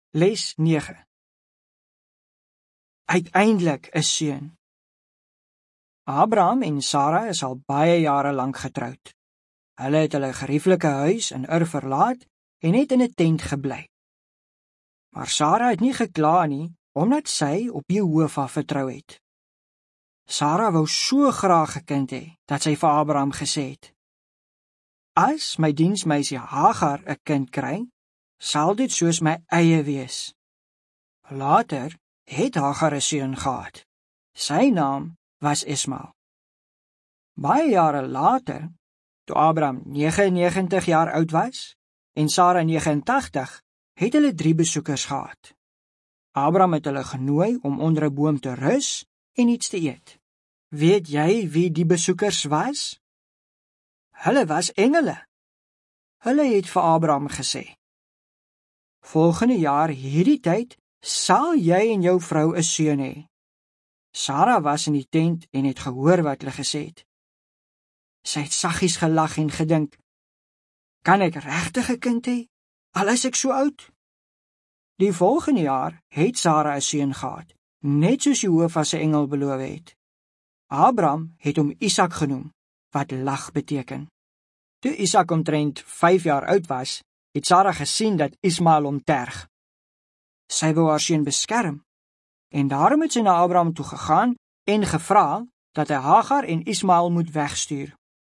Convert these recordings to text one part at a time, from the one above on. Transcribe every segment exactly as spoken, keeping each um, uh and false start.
Les nege. Uiteindelik 'n seun. Abraham en Sara is al baie jare lank getroud. Hulle het hulle gerieflike huis in Ur verlaat en het in 'n tent gebly. Maar Sara het nie gekla nie, omdat sy op Jehovah vertrou het. Sara wou so graag 'n kind hê, dat sy vir Abraham gesê het: "As my diensmeisie Hagar 'n kind kry, sal dit soos my eie wees." Later het Hagar 'n seun gehad. Sy naam was Ismael. Baie jare later, toe Abraham negentig en negentig jaar oud was en Sara negentig en agt, het hulle drie besoekers gehad. Abraham het hulle genooi om onder 'n boom te rus en iets te eet. Weet jy wie die besoekers was? Hulle was engele. Hulle het vir Abraham gesê: "Volgende jaar hierdie tyd sal jy en jou vrou 'n seun hê." Sara was in die tent en het gehoor wat hulle gesê het. Sy het saggies gelag en gedink: "Kan ek regtig 'n kind hê, al is ek so oud?" Die volgende jaar het Sara 'n seun gehad, net soos Jehovah se engel beloof het. Abraham het hom Isak genoem, wat lag beteken. Toe Isak omtrent vyf jaar oud was, het Sara gesien dat Ismael hom terg. Sy wou haar seun beskerm, en daarom het sy na Abraham toe gegaan en gevra dat hy Hagar en Ismael moet wegstuur.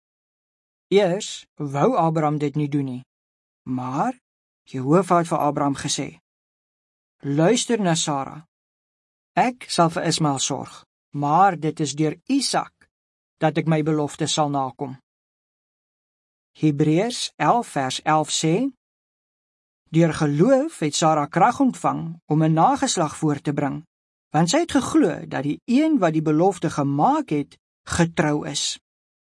Eers wou Abraham dit nie doen nie, maar Jehovah het vir Abraham gesê: "Luister na Sara. Ek sal vir Ismael sorg, maar dit is deur Isak dat ek my belofte sal nakom." Hebreërs elf vers elf sê: "Deur geloof het Sara krag ontvang om 'n nageslag voort te bring, want sy het geglo dat die een wat die belofte gemaak het, getrou is."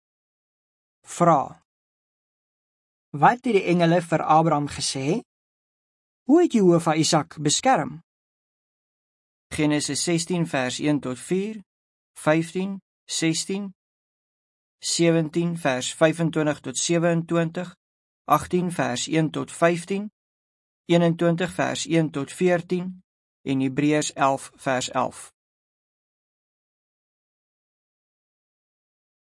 Vra: wat het die engele vir Abraham gesê? Hoe het Jehovah Isak beskerm? Genesis sestien vers een tot vier, vyftien, sestien, sewentien vers vyfentwintig tot sewe-en-twintig, agtien vers een tot vyftien, een en twintig vers een tot veertien en Hebreërs elf vers elf.